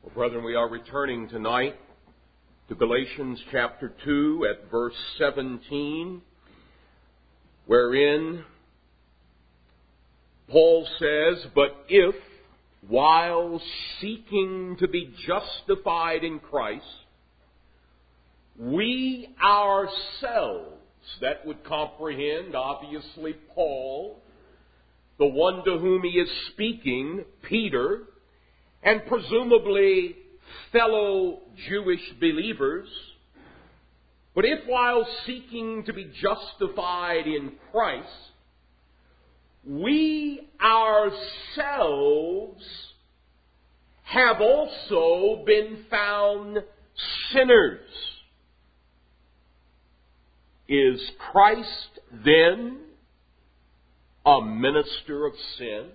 Well, brethren, we are returning tonight to Galatians chapter 2 at verse 17, wherein Paul says, "But if, while seeking to be justified in Christ, we ourselves," that would comprehend, obviously, Paul, the one to whom he is speaking, Peter, and presumably fellow Jewish believers. But if while seeking to be justified in Christ, we ourselves have also been found sinners, is Christ then a minister of sin?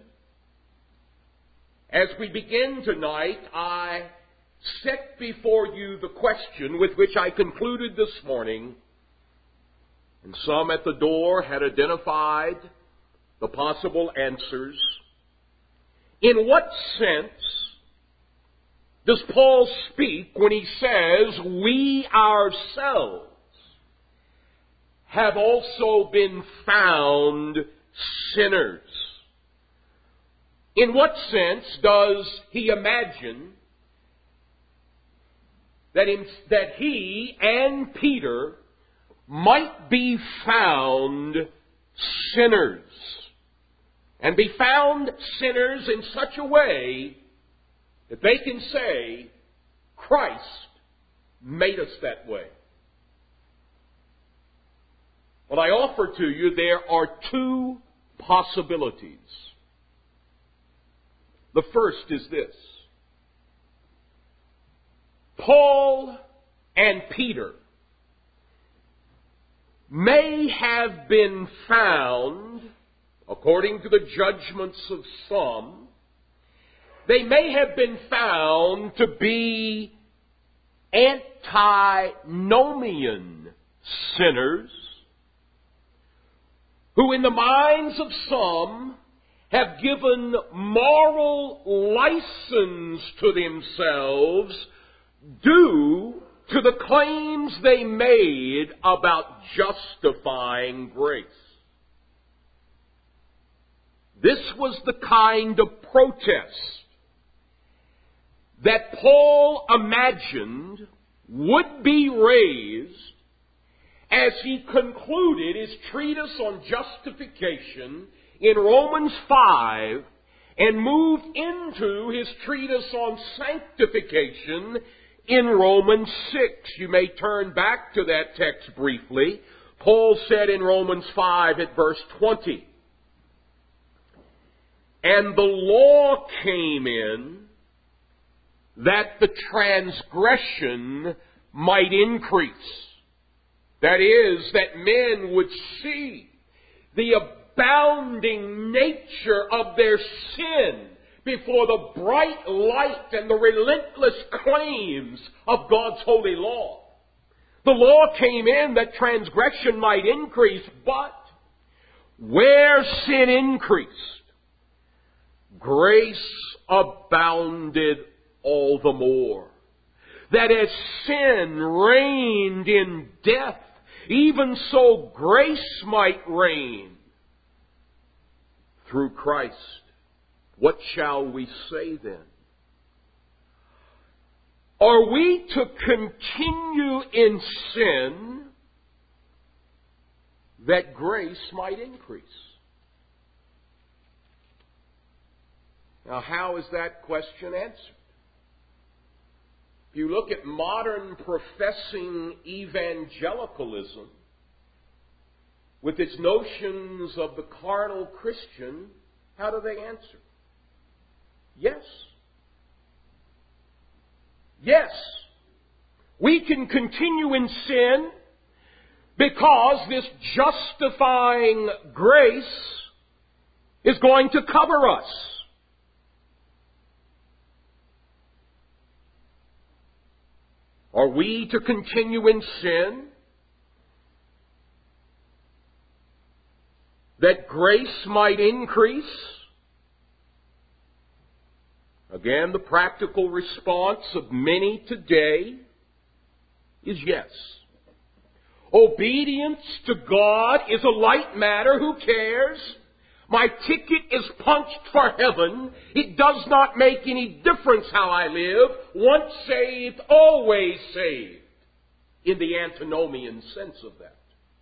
As we begin tonight, I set before you the question with which I concluded this morning, and some at the door had identified the possible answers. In what sense does Paul speak when he says, "We ourselves have also been found sinners"? In what sense does he imagine that he and Peter might be found sinners? And be found sinners in such a way that they can say, "Christ made us that way." Well, I offer to you there are two possibilities. The first is this: Paul and Peter may have been found, according to the judgments of some, they may have been found to be antinomian sinners, who in the minds of some have given moral license to themselves due to the claims they made about justifying grace. This was the kind of protest that Paul imagined would be raised as he concluded his treatise on justification in Romans 5 and moved into his treatise on sanctification in Romans 6. You may turn back to that text briefly. Paul said in Romans 5 at verse 20, "And the law came in that the transgression might increase." That is, that men would see the abounding nature of their sin before the bright light and the relentless claims of God's holy law. The law came in that transgression might increase, but where sin increased, grace abounded all the more. That as sin reigned in death, even so grace might reign through Christ. What shall we say then? Are we to continue in sin that grace might increase? Now, how is that question answered? If you look at modern professing evangelicalism, with its notions of the carnal Christian, how do they answer? Yes. Yes. We can continue in sin because this justifying grace is going to cover us. Are we to continue in sin that grace might increase? Again, the practical response of many today is yes. Obedience to God is a light matter. Who cares? My ticket is punched for heaven. It does not make any difference how I live. Once saved, always saved. In the antinomian sense of that.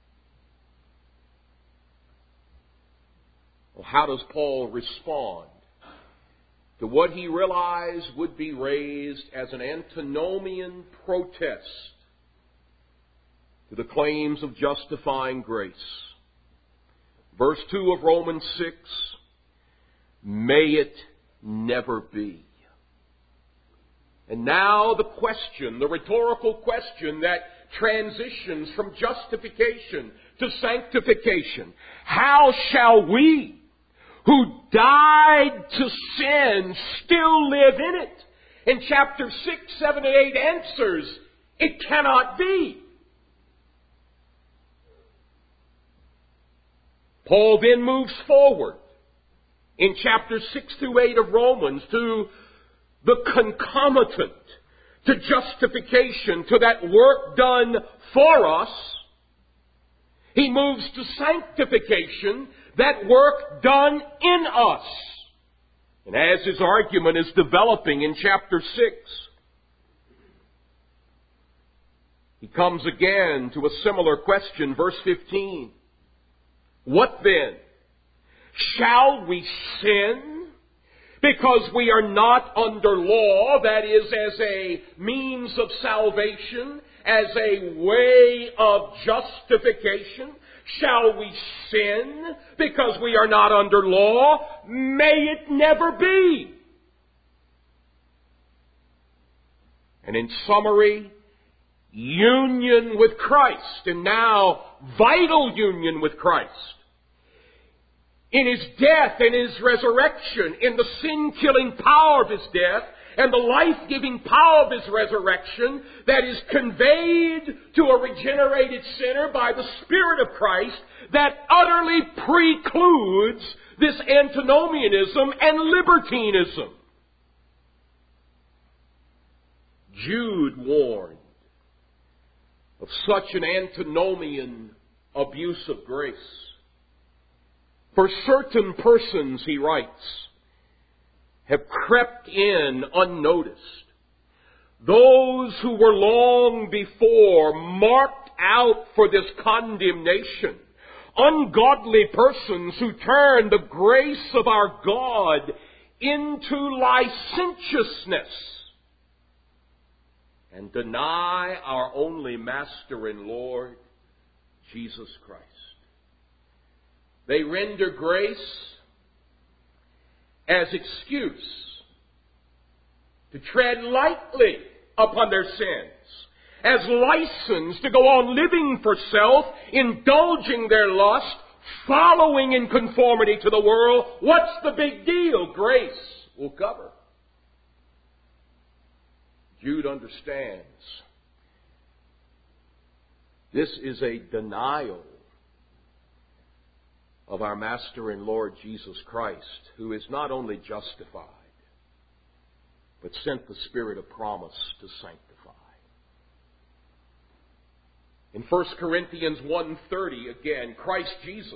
Well, how does Paul respond to what he realized would be raised as an antinomian protest to the claims of justifying grace? Verse 2 of Romans 6, may it never be. And now the question, the rhetorical question that transitions from justification to sanctification. How shall we, who died to sin, still live in it? And chapter 6, 7, and 8 answers, it cannot be. Paul then moves forward in chapters 6 through 8 of Romans to the concomitant to justification, to that work done for us. He moves to sanctification, that work done in us. And as his argument is developing in chapter 6, he comes again to a similar question, verse 15. What then? Shall we sin because we are not under law, that is, as a means of salvation, as a way of justification? Shall we sin because we are not under law? May it never be. And in summary, union with Christ, and now vital union with Christ. In His death and His resurrection, in the sin-killing power of His death, and the life-giving power of His resurrection that is conveyed to a regenerated sinner by the Spirit of Christ, that utterly precludes this antinomianism and libertinism. Jude warned of such an antinomian abuse of grace. For certain persons, he writes, have crept in unnoticed. Those who were long before marked out for this condemnation. Ungodly persons who turn the grace of our God into licentiousness and deny our only Master and Lord, Jesus Christ. They render grace as excuse to tread lightly upon their sins, as license to go on living for self, indulging their lust, following in conformity to the world. What's the big deal? Grace will cover. Jude understands this is a denial of our Master and Lord Jesus Christ, who is not only justified, but sent the Spirit of promise to sanctify. In 1 Corinthians 1:30, again, Christ Jesus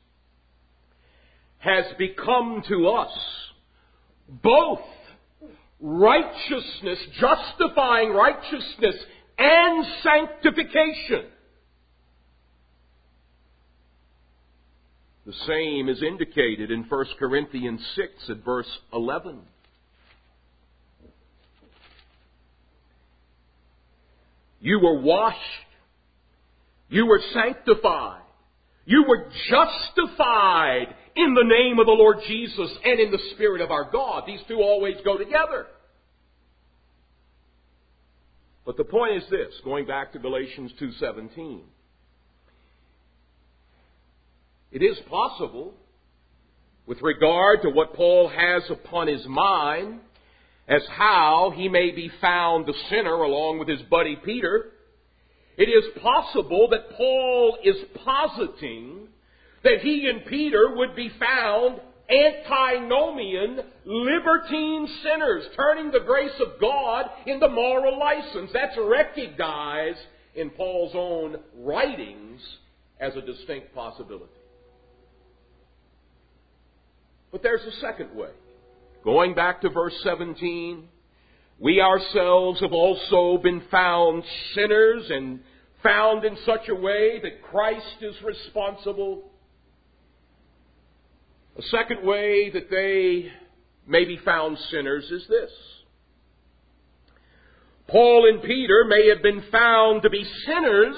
has become to us both righteousness, justifying righteousness, and sanctification. The same is indicated in 1 Corinthians 6 at verse 11. You were washed. You were sanctified. You were justified in the name of the Lord Jesus and in the Spirit of our God. These two always go together. But the point is this, going back to Galatians 2:17. It is possible, with regard to what Paul has upon his mind, as how he may be found a sinner along with his buddy Peter, it is possible that Paul is positing that he and Peter would be found antinomian, libertine sinners, turning the grace of God into moral license. That's recognized in Paul's own writings as a distinct possibility. But there's a second way. Going back to verse 17, we ourselves have also been found sinners and found in such a way that Christ is responsible. A second way that they may be found sinners is this. Paul and Peter may have been found to be sinners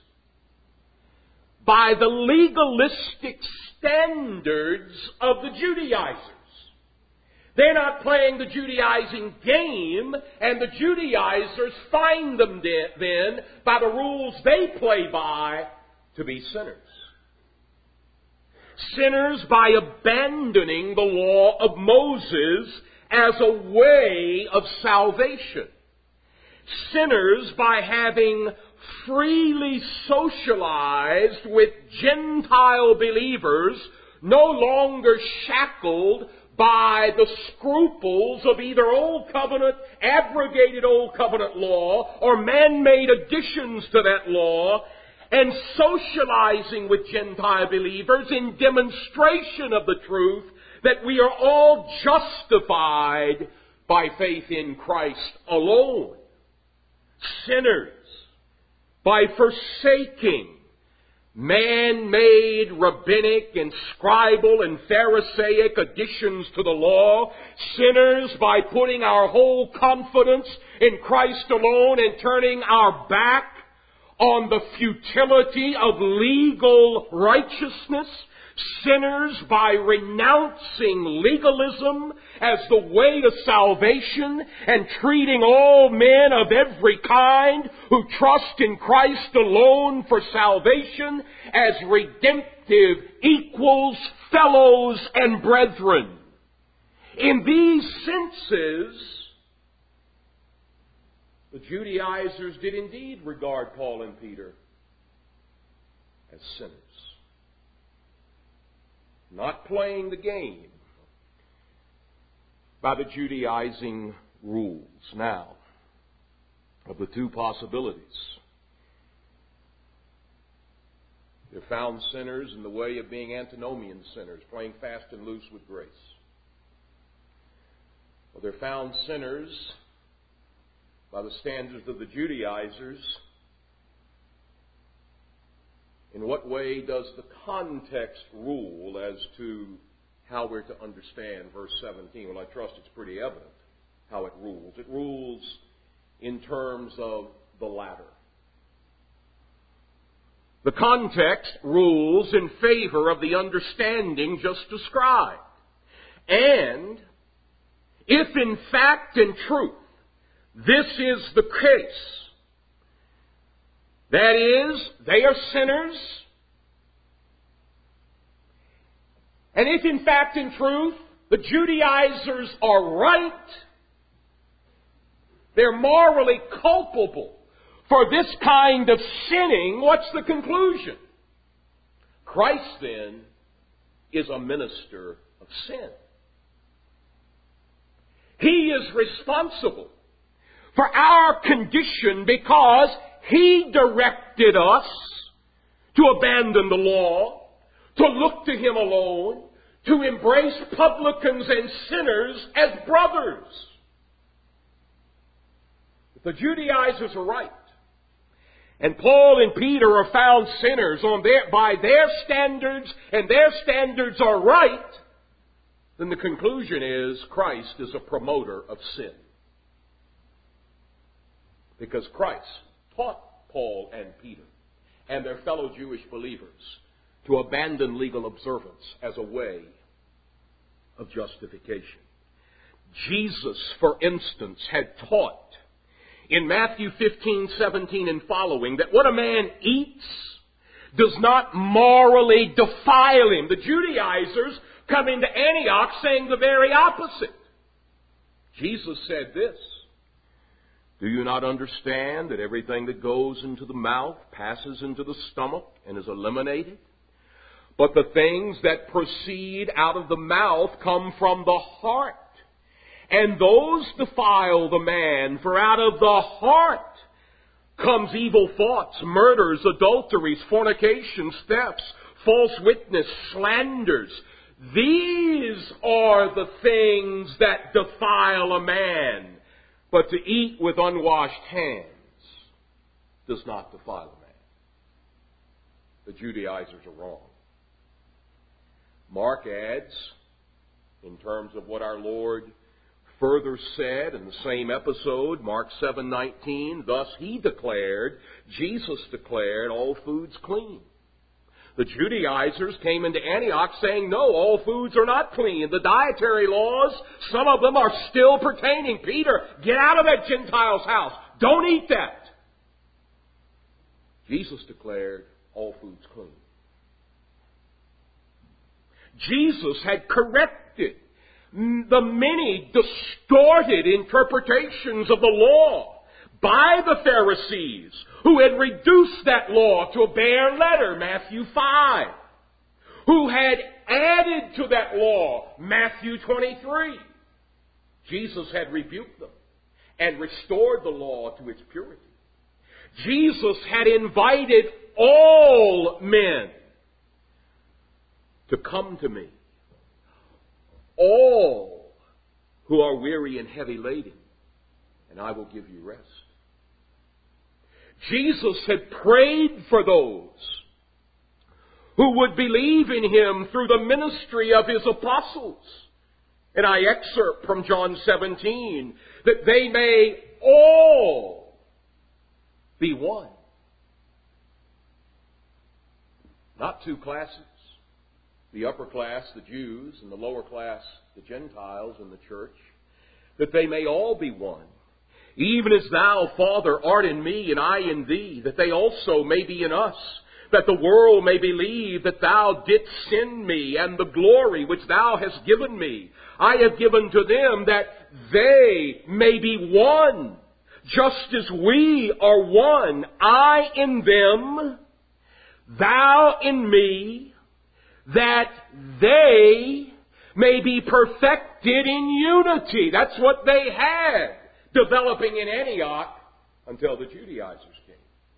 by the legalistic standards of the Judaizers. They're not playing the Judaizing game, and the Judaizers find them then, by the rules they play by, to be sinners. Sinners by abandoning the law of Moses as a way of salvation. Sinners by having freely socialized with Gentile believers, no longer shackled by the scruples of either Old Covenant, abrogated Old Covenant law, or man-made additions to that law, and socializing with Gentile believers in demonstration of the truth that we are all justified by faith in Christ alone. Sinners by forsaking man-made rabbinic and scribal and Pharisaic additions to the law. Sinners by putting our whole confidence in Christ alone and turning our back on the futility of legal righteousness. Sinners by renouncing legalism as the way to salvation and treating all men of every kind who trust in Christ alone for salvation as redemptive equals, fellows, and brethren. In these senses, the Judaizers did indeed regard Paul and Peter as sinners. Not playing the game by the Judaizing rules. Now, of the two possibilities, they're found sinners in the way of being antinomian sinners, playing fast and loose with grace. Or they're found sinners by the standards of the Judaizers. In what way does the context rule as to how we're to understand verse 17? Well, I trust it's pretty evident how it rules. It rules in terms of the latter. The context rules in favor of the understanding just described. And if in fact and truth this is the case, that is, they are sinners. And if in fact and truth the Judaizers are right, they're morally culpable for this kind of sinning, what's the conclusion? Christ then is a minister of sin. He is responsible for our condition because He directed us to abandon the law, to look to Him alone, to embrace publicans and sinners as brothers. If the Judaizers are right, and Paul and Peter are found sinners by their standards, and their standards are right, then the conclusion is Christ is a promoter of sin. Because Christ taught Paul and Peter and their fellow Jewish believers to abandon legal observance as a way of justification. Jesus, for instance, had taught in Matthew 15:17 and following that what a man eats does not morally defile him. The Judaizers come into Antioch saying the very opposite. Jesus said this: do you not understand that everything that goes into the mouth passes into the stomach and is eliminated? But the things that proceed out of the mouth come from the heart. And those defile the man, for out of the heart comes evil thoughts, murders, adulteries, fornications, thefts, false witness, slanders. These are the things that defile a man. But to eat with unwashed hands does not defile a man. The Judaizers are wrong. Mark adds, in terms of what our Lord further said in the same episode, Mark 7:19, thus he declared, Jesus declared, all foods clean. The Judaizers came into Antioch saying, no, all foods are not clean. The dietary laws, some of them are still pertaining. Peter, get out of that Gentile's house. Don't eat that. Jesus declared, all foods clean. Jesus had corrected the many distorted interpretations of the law by the Pharisees, who had reduced that law to a bare letter, Matthew 5, who had added to that law, Matthew 23. Jesus had rebuked them and restored the law to its purity. Jesus had invited all men to come to me, all who are weary and heavy laden, and I will give you rest. Jesus had prayed for those who would believe in Him through the ministry of His apostles. And I excerpt from John 17, that they may all be one. Not two classes. The upper class, the Jews, and the lower class, the Gentiles in the church, that they may all be one. Even as thou, Father, art in me, and I in thee, that they also may be in us, that the world may believe that thou didst send me, and the glory which thou hast given me, I have given to them, that they may be one, just as we are one, I in them, thou in me, that they may be perfected in unity. That's what they had developing in Antioch until the Judaizers came.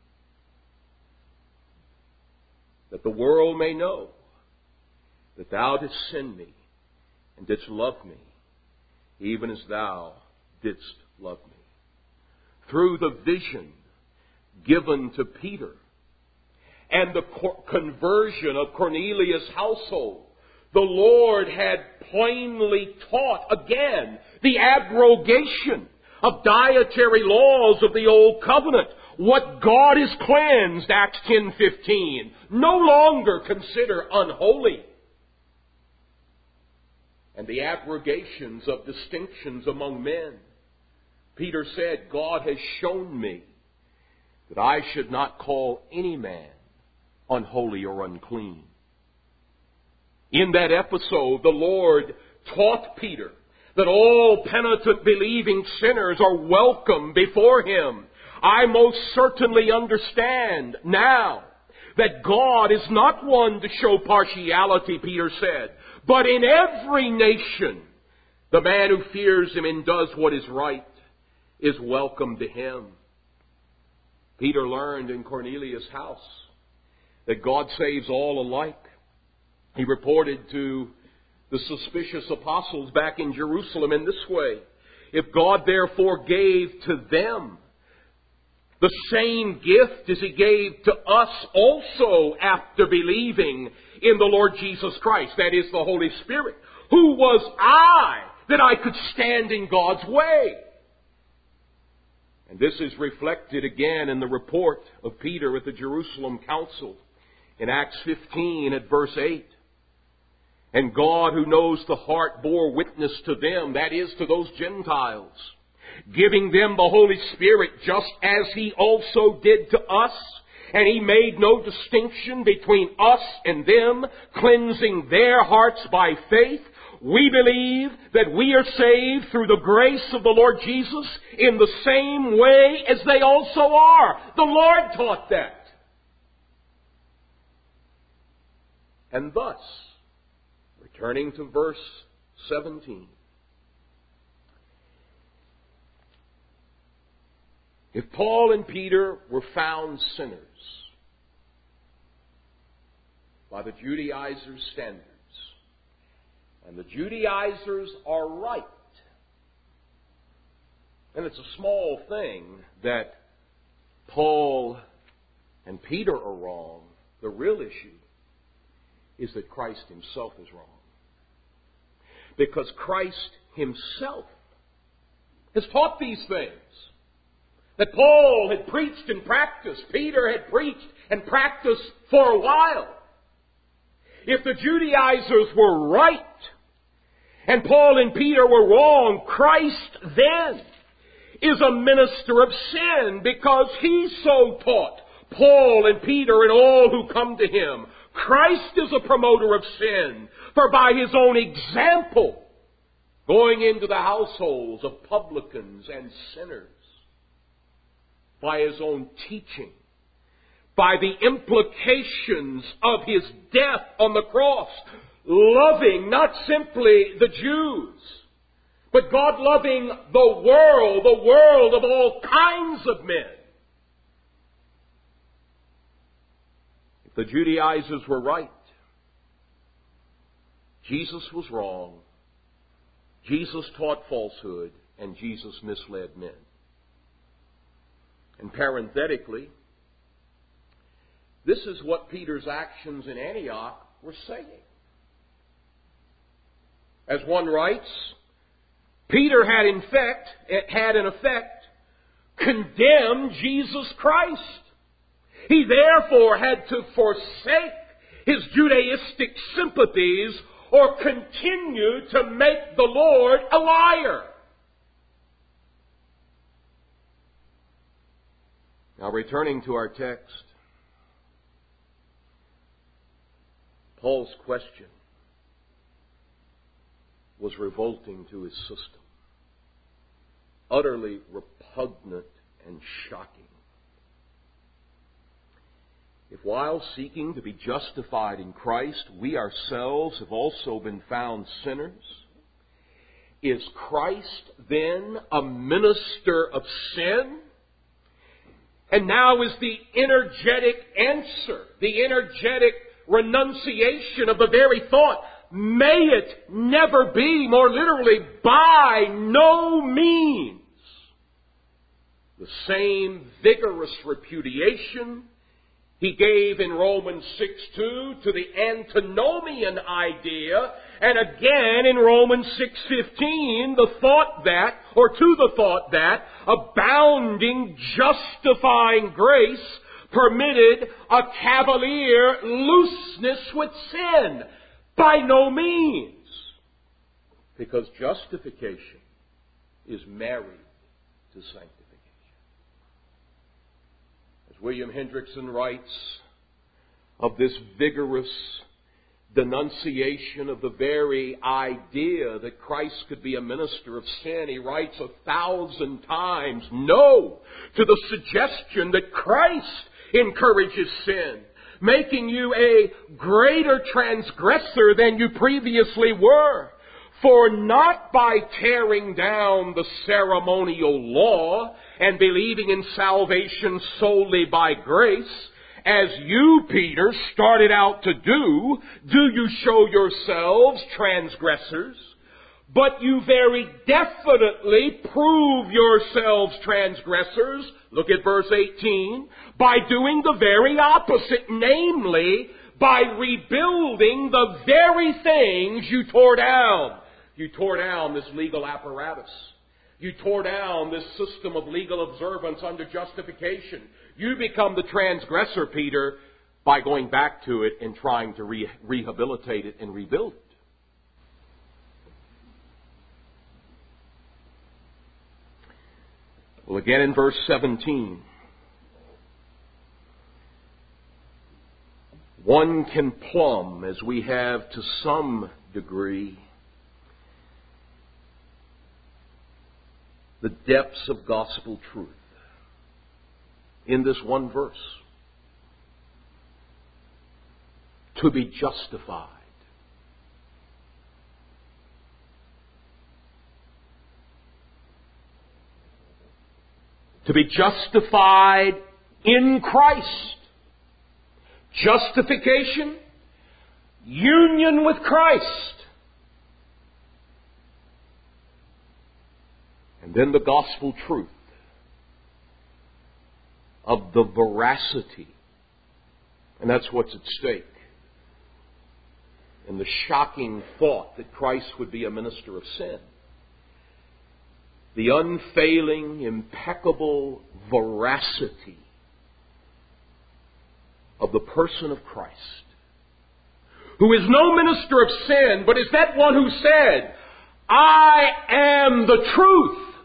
That the world may know that thou didst send me and didst love me, even as thou didst love me. Through the vision given to Peter and the conversion of Cornelius' household, the Lord had plainly taught again the abrogation of dietary laws of the Old Covenant. What God is cleansed, Acts 10:15, no longer consider unholy. And the abrogations of distinctions among men. Peter said, God has shown me that I should not call any man unholy or unclean. In that episode, the Lord taught Peter that all penitent believing sinners are welcome before Him. I most certainly understand now that God is not one to show partiality, Peter said, but in every nation, the man who fears Him and does what is right is welcome to Him. Peter learned in Cornelius' house that God saves all alike. He reported to the suspicious apostles back in Jerusalem in this way: if God therefore gave to them the same gift as He gave to us also after believing in the Lord Jesus Christ, that is the Holy Spirit, who was I that I could stand in God's way? And this is reflected again in the report of Peter at the Jerusalem Council in Acts 15 at verse 8. And God, who knows the heart, bore witness to them, that is, to those Gentiles, giving them the Holy Spirit just as He also did to us. And He made no distinction between us and them, cleansing their hearts by faith. We believe that we are saved through the grace of the Lord Jesus in the same way as they also are. The Lord taught that. And thus, returning to verse 17, if Paul and Peter were found sinners by the Judaizers' standards, and the Judaizers are right, and it's a small thing that Paul and Peter are wrong, the real issue is that Christ himself is wrong. Because Christ himself has taught these things that Paul had preached and practiced, Peter had preached and practiced for a while. If the Judaizers were right and Paul and Peter were wrong, Christ then is a minister of sin because he so taught Paul and Peter and all who come to him. Christ is a promoter of sin, for by his own example, going into the households of publicans and sinners, by his own teaching, by the implications of his death on the cross, loving not simply the Jews, but God loving the world of all kinds of men. If the Judaizers were right, Jesus was wrong, Jesus taught falsehood, and Jesus misled men. And parenthetically, this is what Peter's actions in Antioch were saying. As one writes, Peter had in effect condemned Jesus Christ. He therefore had to forsake his Judaistic sympathies or continue to make the Lord a liar. Now, returning to our text, Paul's question was revolting to his system, utterly repugnant and shocking. If while seeking to be justified in Christ, we ourselves have also been found sinners, is Christ then a minister of sin? And now is the energetic answer, the energetic renunciation of the very thought, may it never be, more literally, by no means. The same vigorous repudiation he gave in Romans 6:2 to the antinomian idea, and again in Romans 6:15, the thought that abounding justifying grace permitted a cavalier looseness with sin. By no means. Because justification is married to sanctification. As William Hendrickson writes of this vigorous denunciation of the very idea that Christ could be a minister of sin, he writes 1,000 times no to the suggestion that Christ encourages sin, making you a greater transgressor than you previously were. For not by tearing down the ceremonial law and believing in salvation solely by grace, as you, Peter, started out to do you show yourselves transgressors, but you very definitely prove yourselves transgressors. Look at verse 18. By doing the very opposite, namely, by rebuilding the very things you tore down. You tore down this legal apparatus. You tore down this system of legal observance under justification. You become the transgressor, Peter, by going back to it and trying to rehabilitate it and rebuild it. Well, again in verse 17, one can plumb, as we have to some degree, the depths of gospel truth in this one verse. to be justified. To be justified in Christ. Justification, union with Christ. And then the gospel truth of the veracity. And that's what's at stake. And the shocking thought that Christ would be a minister of sin. The unfailing, impeccable veracity of the person of Christ, who is no minister of sin, but is that one who said, I am the truth.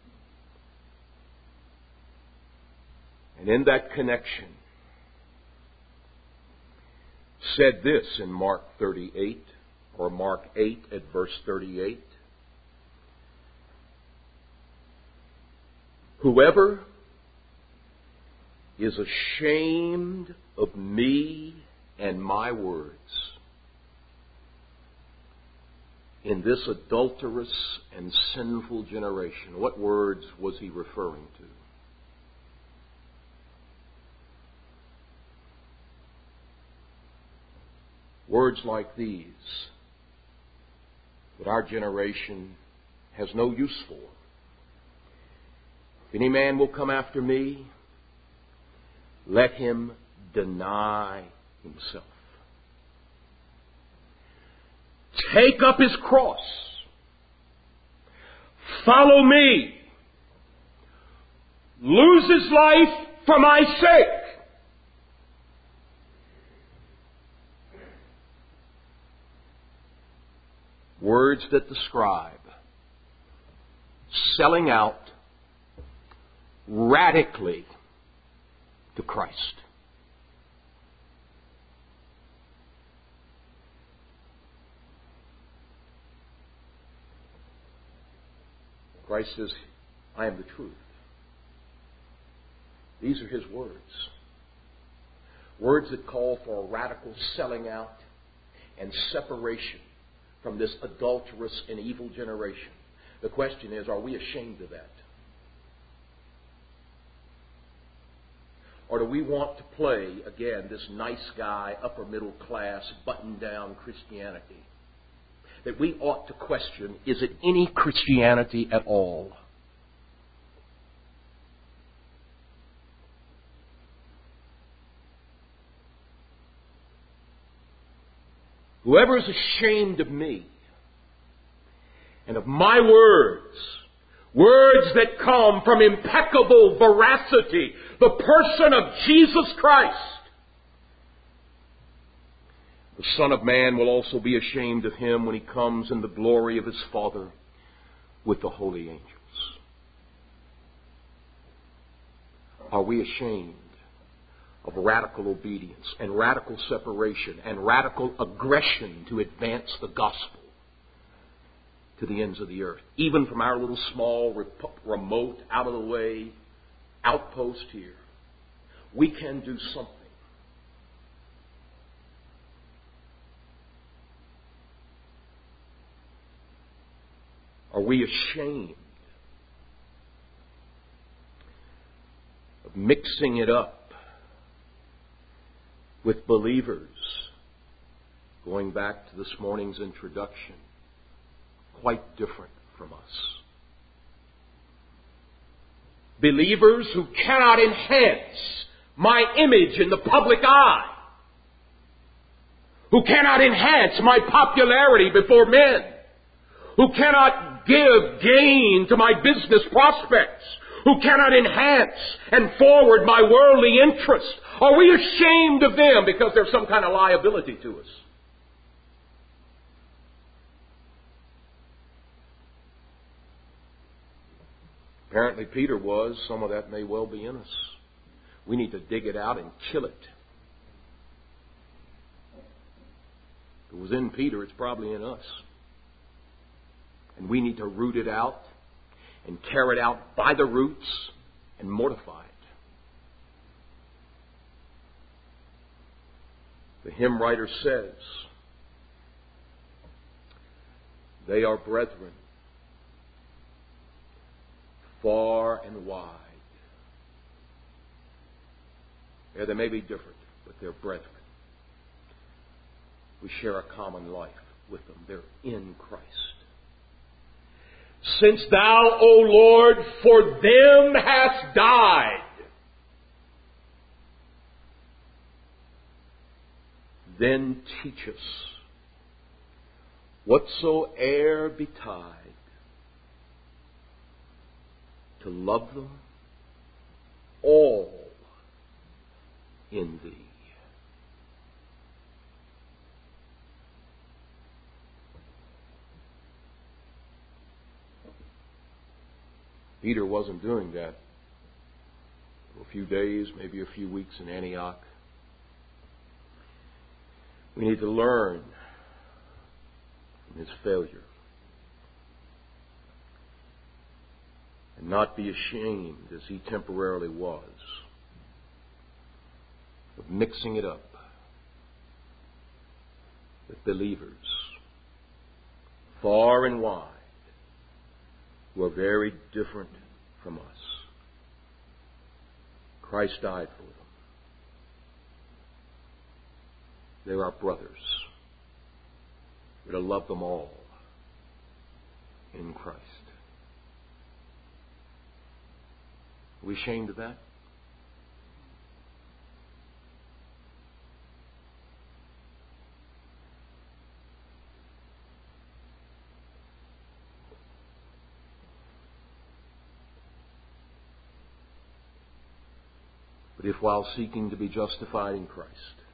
And in that connection, said this in Mark 38, or Mark 8 at verse 38. Whoever is ashamed of me and my words in this adulterous and sinful generation. What words was he referring to? Words like these that our generation has no use for. If any man will come after me, let him deny himself. Take up his cross. Follow me. Lose his life for my sake. Words that describe selling out radically to Christ. Christ says, I am the truth. These are his words. Words that call for a radical selling out and separation from this adulterous and evil generation. The question is, are we ashamed of that? Or do we want to play, again, this nice guy, upper middle class, button-down Christianity? That we ought to question, is it any Christianity at all? Whoever is ashamed of me and of my words, words that come from impeccable veracity, the person of Jesus Christ, the Son of Man will also be ashamed of him when he comes in the glory of his Father with the holy angels. Are we ashamed of radical obedience and radical separation and radical aggression to advance the gospel to the ends of the earth, even from our little small, remote, out of the way outpost here? We can do something. Are we ashamed of mixing it up with believers, going back to this morning's introduction, quite different from us? Believers who cannot enhance my image in the public eye, who cannot enhance my popularity before men, who cannot give gain to my business prospects, who cannot enhance and forward my worldly interest. Are we ashamed of them because they're some kind of liability to us? Apparently Peter was. Some of that may well be in us. We need to dig it out and kill it. If it was in Peter, it's probably in us. And we need to root it out and tear it out by the roots and mortify it. The hymn writer says, they are brethren, far and wide. Yeah, they may be different, but they're brethren. We share a common life with them. They're in Christ. Since thou, O Lord, for them hast died, then teach us whatsoe'er betide to love them all in Thee. Peter wasn't doing that for a few days, maybe a few weeks in Antioch. We need to learn from his failure and not be ashamed, as he temporarily was, of mixing it up with believers far and wide who are very different from us. Christ died for them. They're our brothers. We're to love them all in Christ. Are we ashamed of that? But if while seeking to be justified in Christ,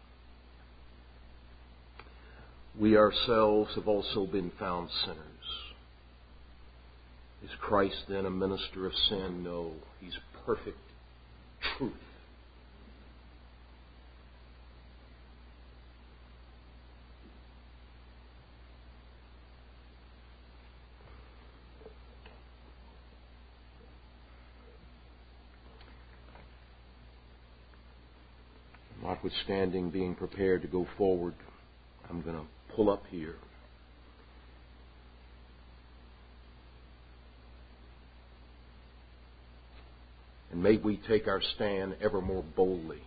we ourselves have also been found sinners, is Christ then a minister of sin? No, He's perfect truth. Notwithstanding being prepared to go forward, I'm going to pull up here. And may we take our stand ever more boldly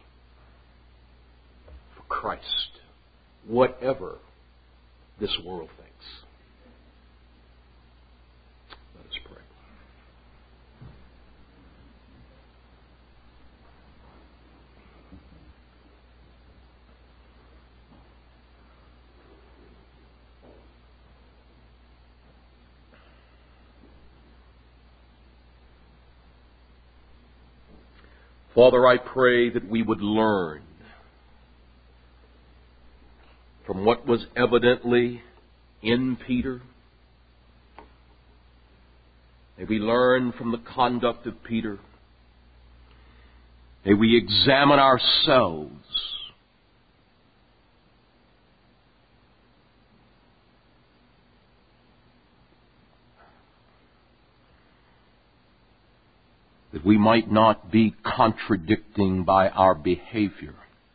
for Christ, whatever this world thinks. Let us pray. Father, I pray that we would learn from what was evidently in Peter. May we learn from the conduct of Peter. May we examine ourselves. That we might not be contradicting by our behavior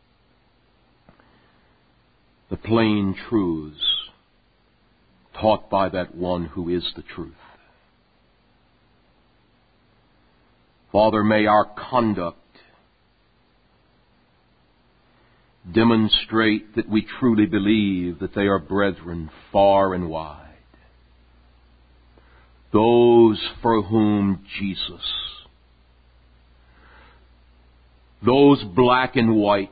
the plain truths taught by that one who is the truth. Father, may our conduct demonstrate that we truly believe that they are brethren far and wide. Those for whom Jesus, those black and white,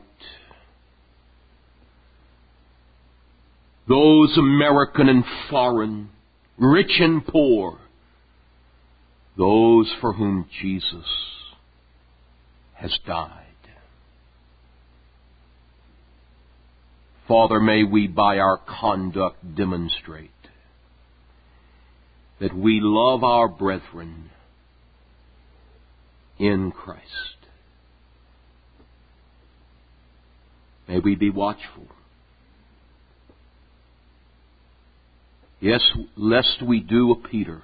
those American and foreign, rich and poor, those for whom Jesus has died. Father, may we by our conduct demonstrate that we love our brethren in Christ. May we be watchful. Yes, lest we do a Peter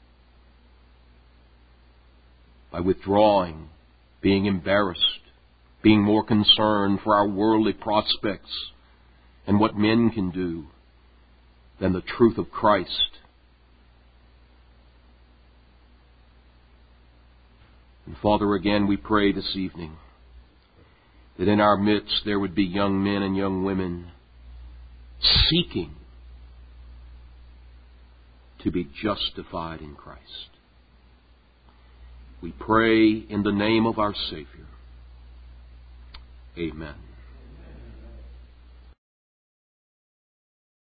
by withdrawing, being embarrassed, being more concerned for our worldly prospects and what men can do than the truth of Christ. And Father, again we pray this evening that in our midst there would be young men and young women seeking to be justified in Christ. We pray in the name of our Savior. Amen.